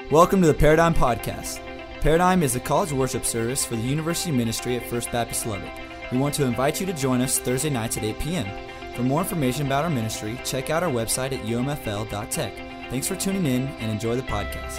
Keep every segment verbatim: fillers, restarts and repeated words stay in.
Welcome to the Paradigm Podcast. Paradigm is a college worship service for the University Ministry at First Baptist Lubbock. We want to invite you to join us Thursday nights at eight p.m. For more information about our ministry, check out our website at u m f l dot tech. Thanks for tuning in and enjoy the podcast.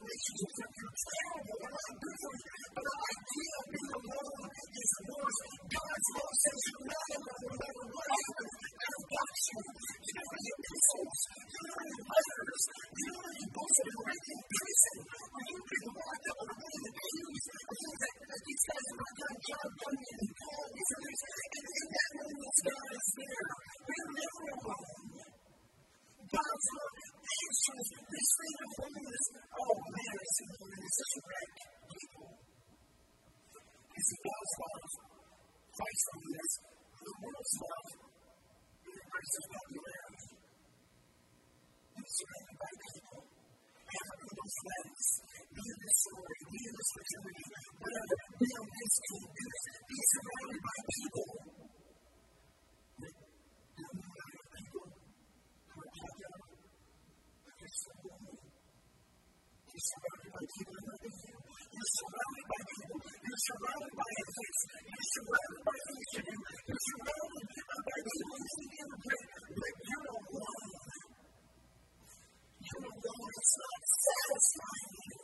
relationships are terrible. They're not good for you. But the idea of being alone is worse. God's love says you're not alone no matter what happens. I've got you. You're not in epistles. You're not in letters. You're not in books that are written in prison. Or you've been locked up or in the pews. Or things that, that these guys have not done job done in Paul. These are things. And in that moment, God is there. We're never alone. God's love answers this thing of holiness. Oh man, I see holiness is a wreck. People. You see, God's love, Christ's holiness, the world's love, it embraces popularity. It's surrounded by people. Have a close friends. Be in this story. Be in this fraternity. Whatever. Be on this team. Be, be surrounded by people. But you're not with people who are popular. You're so lonely. You're surrounded by people who are with you. You're surrounded by people. You're surrounded by ethics. You're surrounded by things to do. You're surrounded by people who think you're great. But you're alone. You're alone. It's not satisfying you.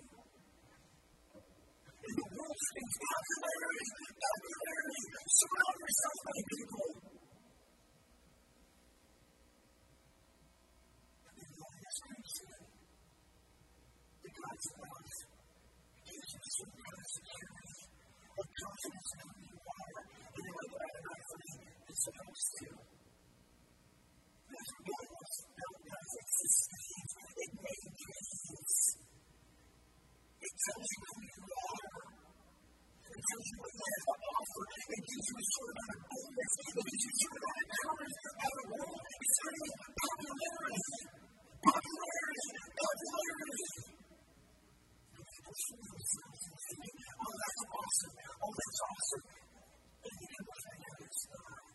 And the world speaks popularity. Popularity. Surround yourself by people. And the Lord speaks to them. The God's love gives you some kind of security, of confidence in who you are, and you're like, I don't know for me, it's supposed to. That's what God wants. God does. It sustains. It maintains. It tells you who you are. It tells you what God has to offer. It gives you a sort of a boldness. It gives you a sort of a courage out of the world. It's turning popularity. Popularity. Popularity. And people see themselves and thinking, oh, that's awesome. Oh, that's awesome. And you can look at it and start.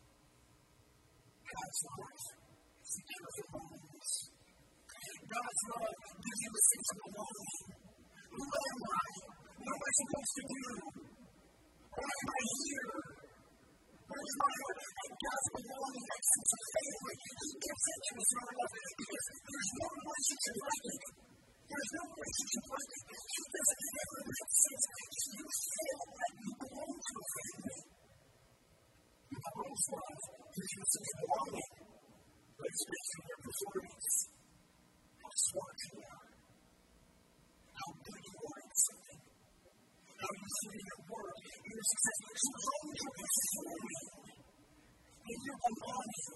God's love secures your boldness. God's love gives you a sense of belonging. Who am I? What am I supposed to do? Why am I here? Where is my heart? And God's belonging, that sense of family, He gives it to us in our life because there's no relationship like it. There's no relationship like it. He doesn't ever make sense. You feel like you belong to a family. The world's love gives you a sense of belonging, but it's based on your performance. How smart you are. How good you are at something. How you see in your work, in your success. So long as you're performing and you're belonging,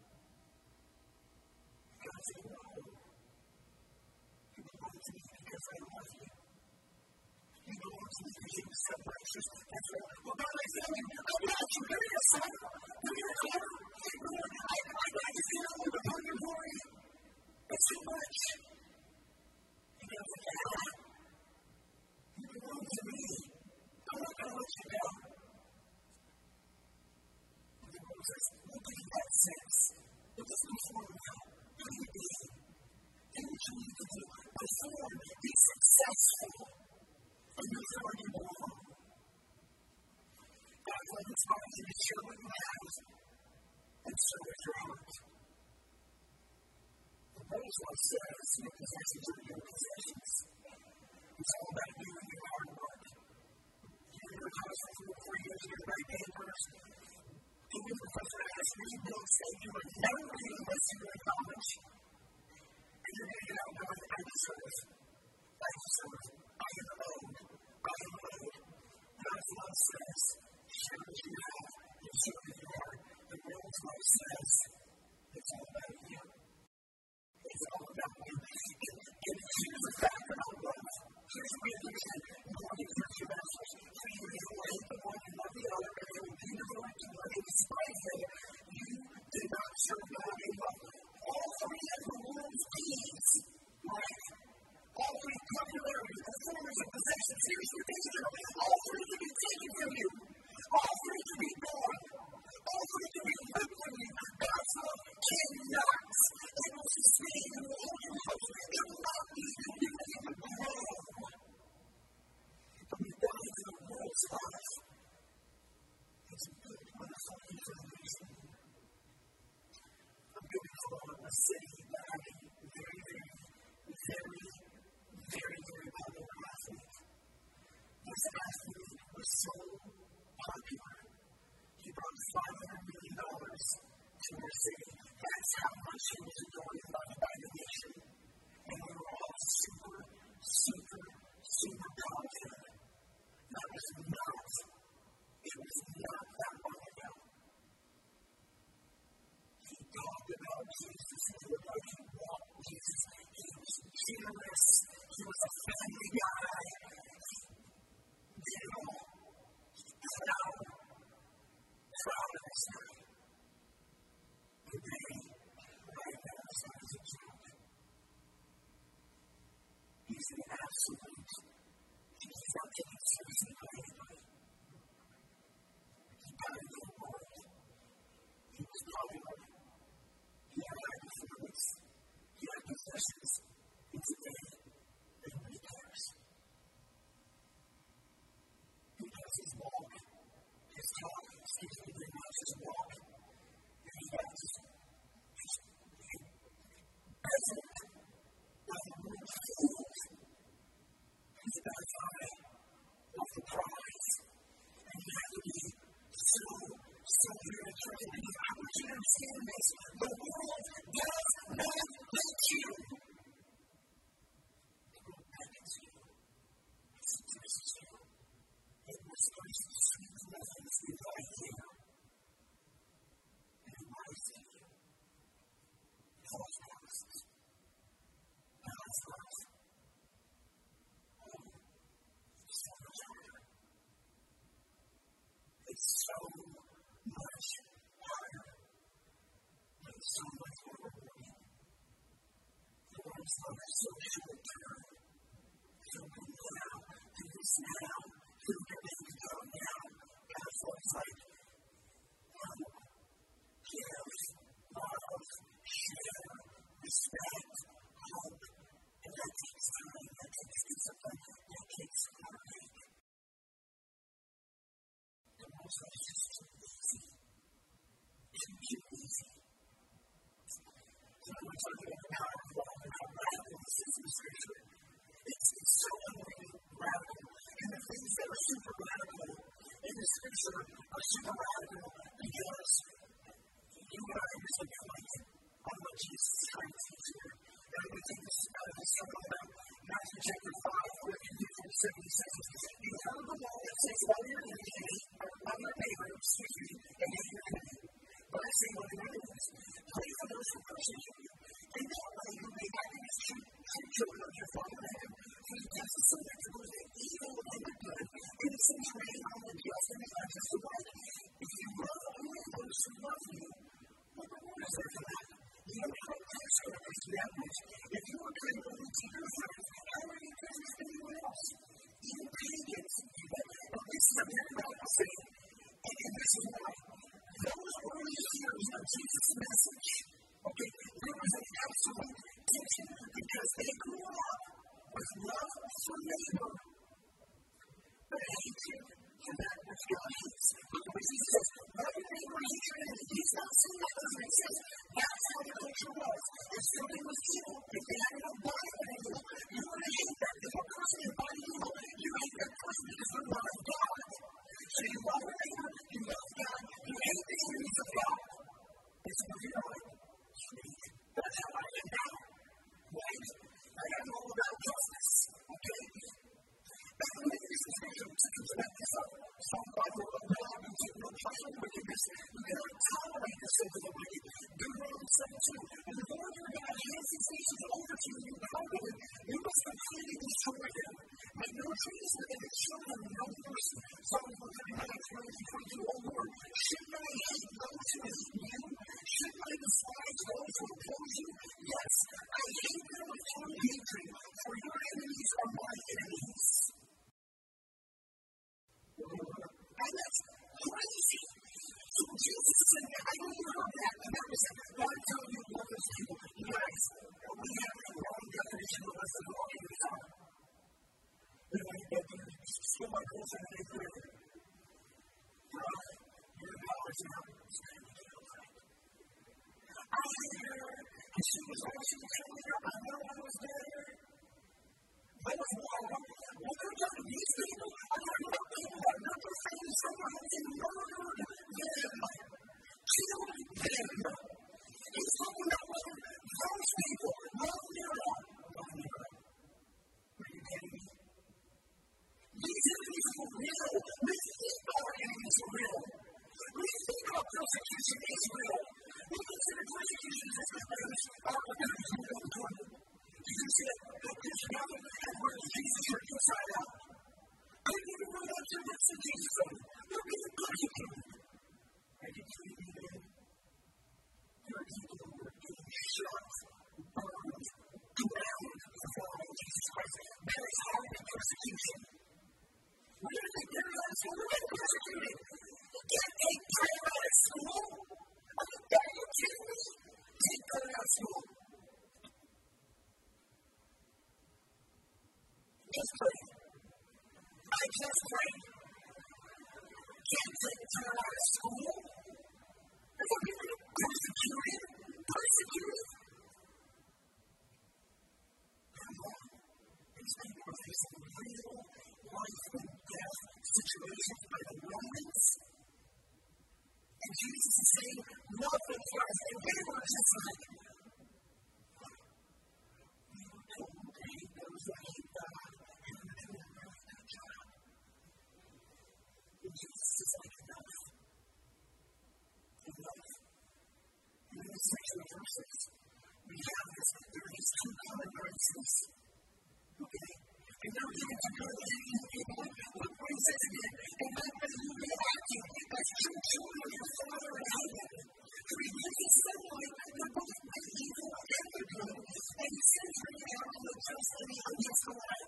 God said, no. You belong to me because I love you. You belong to me because you accept righteousness. That's right. Well, God, I thank you. I got you. Give me a son. Give me a car. I, I got you feeling with the purgatory. It's too much. And God said, yeah. You belong to me. I'm not going to let you down. And the Lord says, look at that sense. It doesn't perform well. What do you do? Anything you can do. Perform. Be successful. And you feel like you belong. God's love inspires you to share what you have and so with your heart. The Bible says, your possessions are your possessions. It's all about you and your hard work. You're in your house for three or four years, you're writing papers. And your professor asks you, you don't say you were never reading unless you were in college. And you're going to get out going, I deserve. I deserve. I am owed. I am owed. God's love says, share what you have and share what you are. The world's love says, it's all about you. It's all about you. And, and here's the fact about love. Here's the way it is. You want to get your masters. So you will hate the one and love the other, and you will be devoted to one. And despite that, you did not serve God in love. All three of the world's keys, right? All three popularity, performance, and possessions. Here's what they do. All three can be taken from you. All three can be gone. All three can be ripped from you. God's love cannot. It will sustain and will hold you close. It will not leave you where you would belong. But we die to the world's love. It's a good, wonderful information. I'm building for a city that I mean, very, very, very, very, very looked like he walked with Jesus. He was generous. He was a family guy. He did it all. Proud. Proud of his son. Today, right now, his son is a joke. He's an absolute. He's fucking exclusive to anybody. He got into the world. He was popular. He had influence. He had possessions. And today, nobody cares. He does his walk, his talk, excuse me, he does his walk, and he has his present by the word filled. He's edified of the prize. And you have to be so, so very true. And I want you to understand this. The world does not like you. The world beckons you. It suggests you. It whispers sweet nothings invite you. And it lies in you. It always promises. Now it's lies. Oh, it's so much harder. It's so much harder. But it's so much more rewarding. The Lord's love is so short term. So good now, do this now, do good go now. God's love is like, um, give, love, share, respect, hope. And that takes time, that takes discipline, that takes heartache. And most of it's just too easy. It's too easy. So we're talking about the power of love and how radical this is in Scripture. It's, it's so unbelievably radical. And the things that are super radical in the Scripture are super radical because you and I are just looking like on what Jesus is trying to teach here. And I'm going to take this out of this sermon about Matthew chapter five, where you do from seventy says, you heard the law that says, love your enemy, or love your neighbor, excuse me, and hate your enemy. But I say, love your enemies. Pray for those who persecute you. In that way, you may not be as true children of your Father in heaven. For he does so that to both the evil and the good, and sends rain on the just and the unjust alike. If you love only those who love you, what reward is there for that? You don't have a tax collectors to that much. If you are kind only to your friends, how are you kind to anyone else? Even pagans do that. But this is a very radical thing. And, and this is why. Those early hearers of Jesus' message, okay, there was an absolute tension because they grew up with love for neighbor, but hatred for that which God hates. Look what Jesus says, love your neighbor and hate your enemy. He's not saying that doesn't make sense. That's how the culture was. If something was evil, if they had no body of evil, you were to hate that. If a person is body evil, you hate that person because they're not of God. So you love your neighbor, you love God, you hate the enemies of God. It's what you're like. Sweet. That's how I am now. Right? I am all about justice. Okay? Now, let me use this scripture to back this up. Psalm five, Lord God, and take no pleasure in wickedness. You cannot tolerate the sins of the wicked. Deuteronomy seven two. And the Lord your God hands these nations over to you, power. You must completely destroy them. Make no trees within the children of no mercy. Psalm one thirty-nine, twenty, twenty-two. O Lord, shouldn't I hate those who hate you? Shouldn't I despise those who oppose you? Yes, I hate them with true hatred, for your enemies are my enemies. And that's crazy. So Jesus is saying, I know you heard that, and that was it. God telling you to love those people. You guys, we have a wrong definition of what's the law in the car. And when you get there, you still my girls in the eighth grade. Right? You're in college now. I hate her, and she was all she was telling her. I know I was there. That was wrong. Well, they're talking to these people. I'm talking about people that are not the same someone and murdered them. Killed them. He's talking about whether those people love Nero. Love Nero. Are you kidding me? These enemies are real. We think our enemies are real. We think our persecution is real. We can the persecution has been banished, opportunities will come to you. You can see that Christian Heaven and where Jesus are inside out. I don't even know that you're next to Jesus. You're being persecuted. I can tell you that there are people who are being shot, burned, drowned for following Jesus Christ. That is horrible persecution. Where do you think they're at school? They're being persecuted. Get a prayer out of school. I mean, that you kidding me? Take prayer out of school. Just pray. I just pray. Can't take prayer out of school. If I'm being persecuted, persecuted. Come on. These people are facing real life and death situations by the Romans. And Jesus is saying nothing for us. And they were just like, we were told to hate those that hate God and to do a really good job. And Jesus is like, enough. Enough. And in this section of verses, we have this, there are these two common graces. Okay? And now we get to go to the people. Look what he says again. And not that you be acting as true children of your Father in heaven. For he gives you sunlight that both the evil and the good, and he sends rain out on the just and the unjust alike.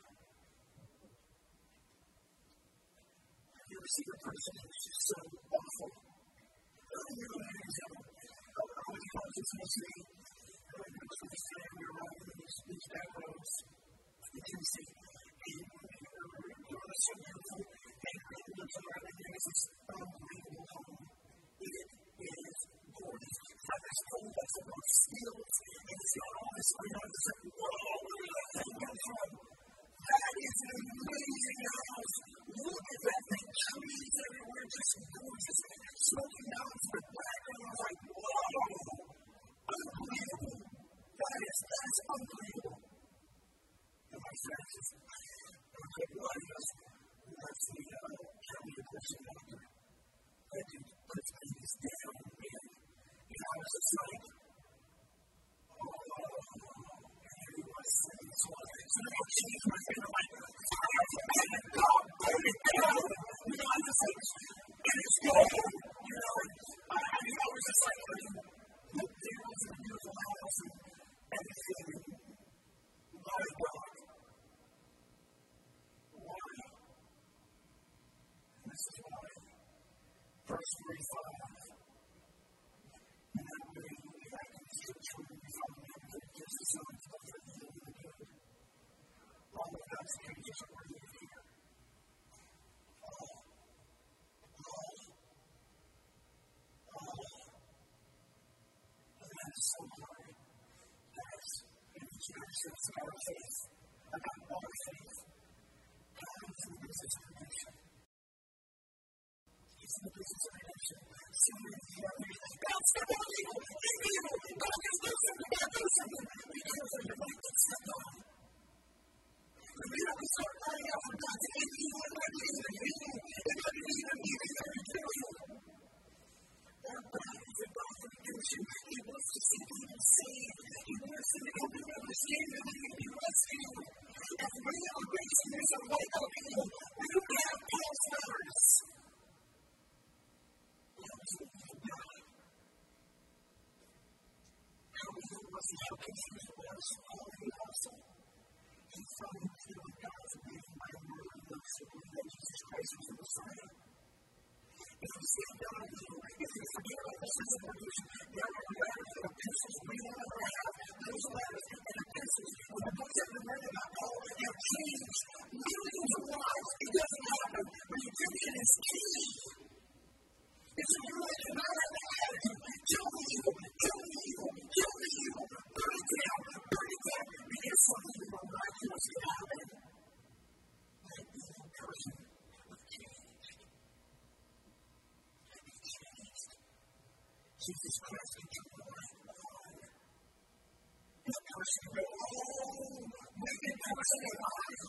Have you ever seen a person who's just so awful? I don't know what it is. I was called this mystery. I went to this family around these back roads. You can see, and you're the so beautiful, and it looks around, and there's this unbelievable home. It is gorgeous. It's got this home that's about fields, and it's got all this around. It's like, whoa, where did that thing come from? That is an amazing house. Look at that thing. Trees everywhere, just gorgeous. Smoky mountains in the background. I was like, whoa, unbelievable. That is, that is unbelievable. And my friends, a good one of us wants the county abortion doctor. That dude puts babies down, man. You know, I was just like, oh, and everyone is saying this one. So then I'll change my friend. I'm like, man, God, burn it down. You know, I'm just like, and it's going, you know. And I, I mean, I was just like, look, there was a beautiful house and everything. My God. Verse thirty-five. And that way we have to see the truth from him that gives us some comfort in the good. All of that's pages are worthy of here. All. All. All. And that is so hard. That is, in the church, it's our faith, about our faith. God is in the business of redemption. He's in the business of redemption. So many of you are really like, God, step on evil. It's evil. God, just do something. God, do something. Because of your life that's stepped on. The minute we start crying out for God to end evil, it might be even evil. It might be even evil that we kill you. Our God is a God of redemption. He wants to see people saved. He wants them to come to understand that they can be rescued. As many of our great singers are white out people, we don't have false letters. How we know was how confused was all the awesome. He found him to know God for being my word and love so that Jesus Christ was the Messiah. If you say God is you, if you forget about the sins of revolution, there are letters and epistles we will never have. Those letters and epistles, when the books have been written about Paul, have changed millions of lives. It doesn't happen. Redemption is key. It's a rule that cannot have the attitude. Kill the evil, kill the evil, kill the evil, burn it down, burn it down, because something miraculous can happen. That evil person was changed. And he changed. Jesus Christ can turn the light on. That person will go, oh, wicked person alive.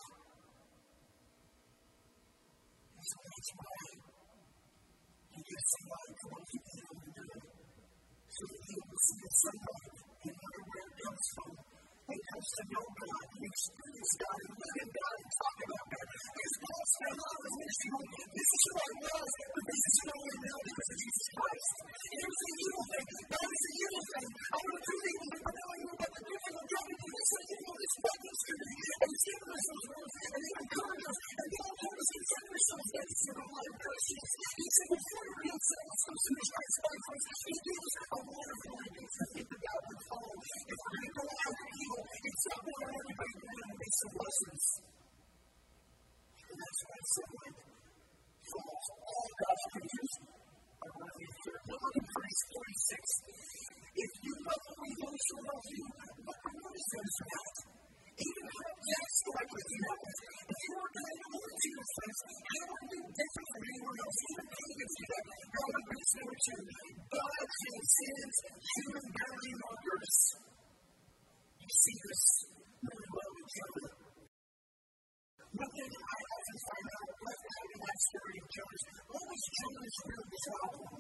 And so that's why. Yes, God, come on, keep it on the good. to feel the sea of sunlight and wonder where it comes from. It comes to know God and experience God and live in God and talk about God. Because Paul spent all of his ministry going, this is who I was, but this is who I am now because of Jesus Christ. And it was an evil thing. That was an evil thing. I want to do evil, but now I know about the good thing of God. And this is evil, this fucking spirit. And he's giving us those words. And they encourage us. And Paul told us, consider yourselves dead to the life of Christians. He said, before you real self, so soon as Christ died for us, he gave us a wonderful idea to think about and follow. If we're going to go after evil, it's not going to everybody going to make some lessons. And that's why it's so like, falls all God's creatures are worthy of fear. Look at verse forty-six. If you love only those who love you, what reward is there for that? Even how that's likely to happen. If you are going to look to your friends, how are you different from anyone else? Even pagans do that. God would be so too. God transcends human boundary markers. You see this when we love each other. One thing I often find out left out in that story of Jonas, what was Jonas' real problem?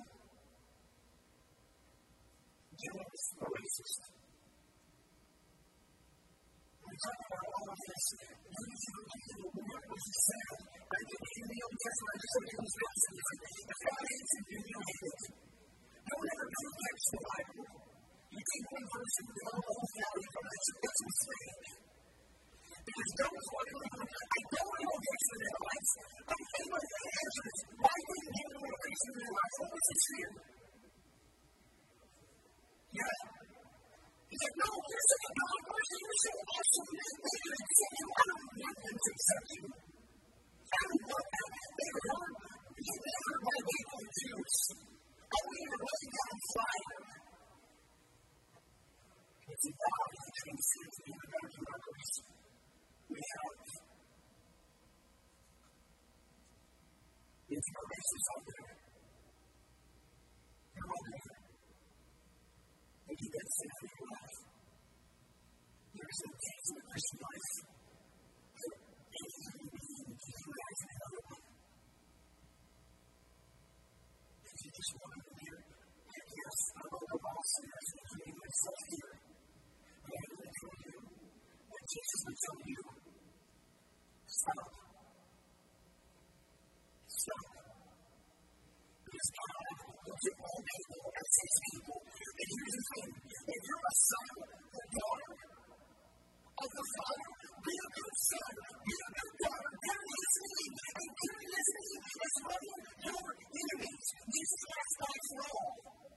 Jonas, a racist. We talk about all of this. When you look at the word, which is sad, I think in the Old Testament, I just look at those verses, if God hates it, you know hate it. No one ever protects the Bible. You take one verse and you all the whole family from it. That's a mistake. Because God was walking around, I don't want to go fix in their lives. I'm thinking about the answers. Why wouldn't you want to fix in their lives? What was his fear? Yeah. He's like, no, you're such a God person. You're so awesome. They're going to accept you. I don't want them to accept you. I don't want that. They were hurt. You never by people Jews. I want you to lay down fire. It's a God that transcends the American markers. We have. It's our races out there. They're all there. And you get sin in your life. There is no peace in the Christian life. For any human being to utilize another one. If you just want to hear, yes, I love the all sinners, including myself here. But I'm going to tell you what Jesus would tell you. Stop. Stop. Because God looks at all people as his people. And here's the thing. If you're a son or daughter of the Father, be a good son. Be a good daughter. Carry his name. And carry his name as loving your enemies. Jesus Christ died for all.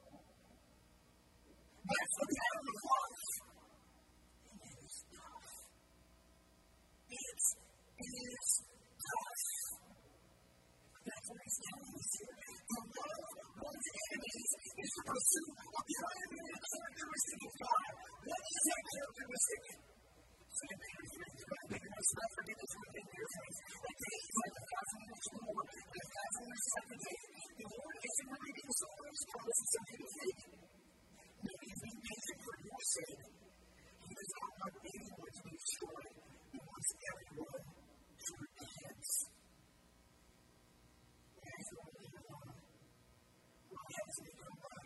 That's the power of life. It is tough. It is tough. That's what he's telling us here. To love one's enemies is the pursuit of the primary characteristic of God. What is that characteristic? Second Peter three, God making us not forget his word in your faith. That day is like a thousand years more, and a thousand years second day. The Lord isn't repeating his words, promises something to take. No, he's being patient for your sake. He does not want anyone to be destroyed. He wants everyone to repent. Why is it only one? Why hasn't he come back?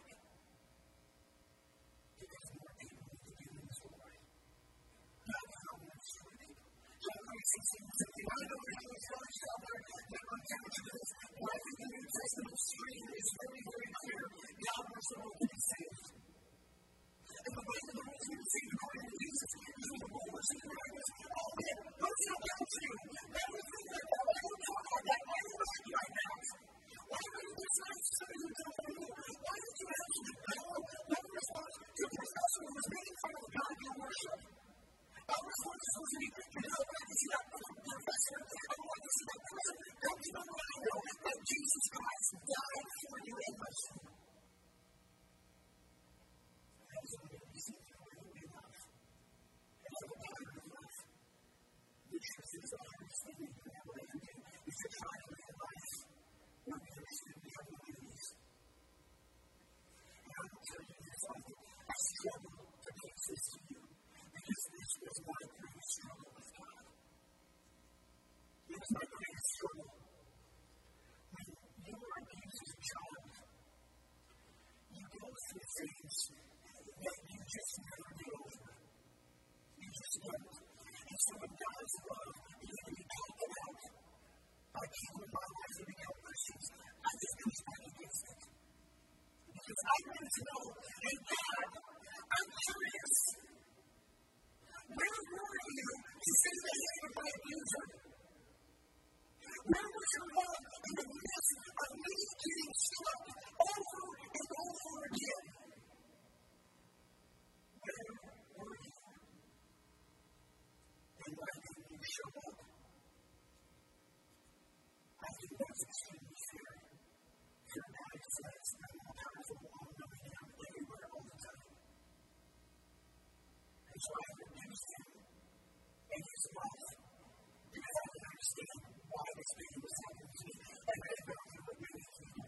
Because more people need to do his work. Not how much strength. John three sixteen says, I know that he was going to tell her that I'm counting to this. But I think the New Testament stream is very, very clear. God wants the world to be saved. And the way that the world is going to be saved according to Jesus is with the rulers and the writers. Oh, man, what's that down to you? Why would you think that? Why would you talk like that? Why would you right now? Why would you decide to somebody who don't know you? Why did you actually know what response to a professor who was making fun of the God you worship? Our response is supposed to be, you know, I can see that professor. I want to see that person. Don't you know what I know? That Jesus Christ died for you in my sin. That is what we see through in life. And for the power of life, the truth is our understanding of what we can do is to try to live life where we understand we have no enemies. And I will tell you this often, I struggle to teach this to you because this was my greatest struggle with God. It was my greatest struggle. When you were abused as a child, you go through things that you just never get over. You just don't. And so in God's love, you need to be taken out by people in my life who become Christians. I just push back against it. Because I want to know, and God, I'm curious. Where were you to see the hand of my abuser? Where was your love in the midst of me getting struck over and over again? Where were you? And why didn't you show up? I think that's extremely fair. Your God says, I'm more powerful than all knowing, and I'm everywhere all the time. And so I refuse him and his love because I don't understand why this thing was happening to me. And I don't know what made it to me.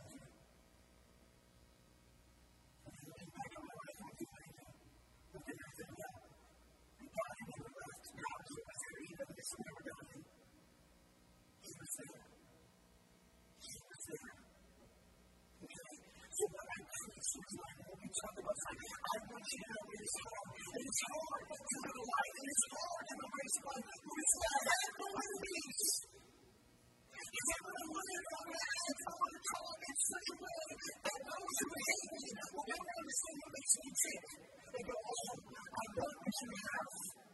And I look back on my life, I do what I do. What did I think about? And God never left. God was there even if this never done it. He was there. He was there. Okay? So what I preach is like when we talk about something, I want you to know it is hard. It is hard to live a life. It is hard to embrace life. But it's not that no one needs. If I want to live on that, if I want to talk in such a way that those who hate me will never understand what makes me tick. They go, oh, I want what you have.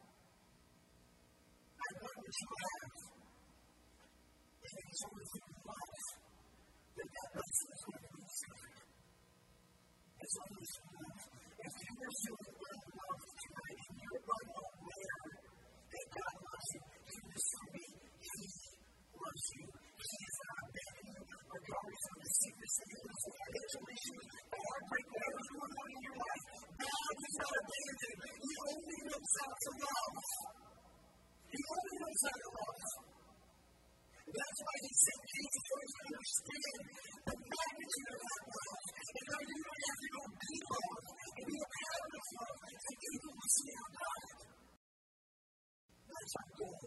I want what you have. And it is only through life that that blessing is going to be desired. It's only through life. If you are feeling unloved tonight and you're unaware that God loves you, He will still be. He loves you. He is not abandoning you, regardless of the sickness and illness, the financial issues, the heartbreak, whatever is going on in your life. God is not abandoning you. He only knows how to love. He only knows how to love. That's why He sent Jesus for us to understand the magnitude of that love. And how you don't have to go be loved and be a pattern of love and people will see how God is. That's our goal.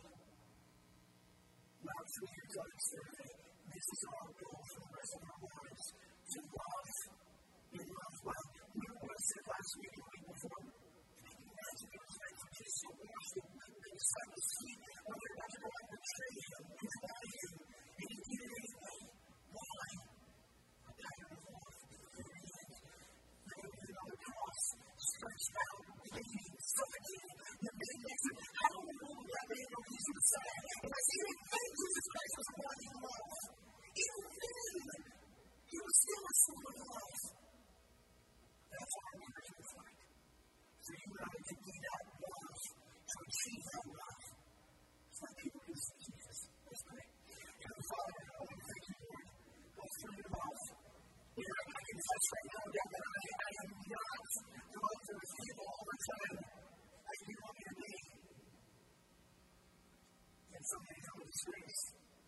Now, three years on this survey, this is our goal for the rest of our lives. To love and love well. Remember what I said last week and the week before? Can you imagine those things that just so washed the disciples' feet when they're about to go out and betray Him and deny Him? And He did it anyway. Why? A pattern of love. On the cross, stretched out, bleeding, suffocating, the man next to him. I don't know what that man or he's inside. And I see him thank Jesus Christ was wanting love. Even then, he was still a son of love. That's what our marriage looks like. So you and I can be that love to achieve that love. It's like people can see Jesus. Let's pray. Heavenly Father, I want to thank you, Lord. Lord, for your love. Lord, I confess right now, God, that I, I am not the one to receive all the time as you want me to be. And somebody come with grace.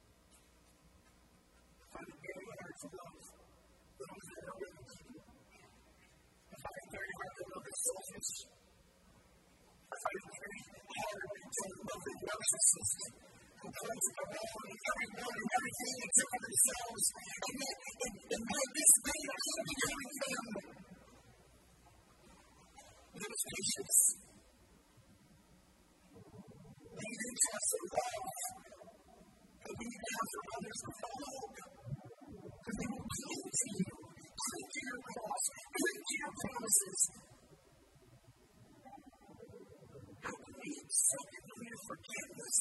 I find it very hard to love those that are willing to do. I find it very hard to love the selfish. I find it very hard to love the narcissist who comes around and everyone and everything except for themselves. And yet, in, in my dismay, I should be doing them. There is patience. And you need to have some love. And you need to have for others with hope. Because they will cling to you, cling to your cross, cling to your promises. How can we accept your forgiveness?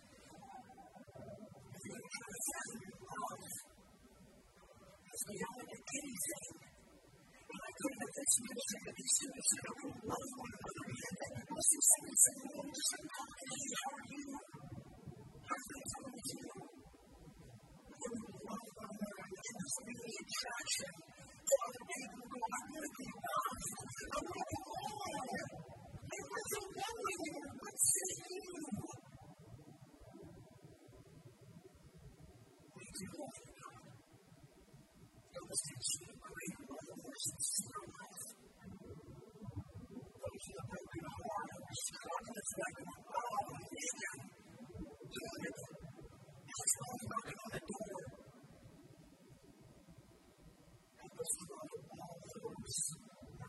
If you don't have that love, it's beyond anything. And I couldn't have this ministry that these students said, I couldn't love one another. And then you must have said, it's a little just like, hey, how are you? How are things going with you? And we love one another. And there's really attraction to other people who go, I want to be loved. I want to be loved. And what's so wrong with you? What's in you? We do love you, God. Help us to achieve great love and sincere love. Those who are broken heart and are struggling, it's like, oh, man, God, it's only knocking on the door. Help us to love all those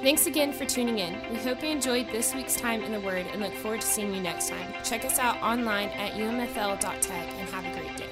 Thanks again for tuning in. We hope you enjoyed this week's time in the Word and look forward to seeing you next time. Check us out online at u m f l dot tech and have a great day.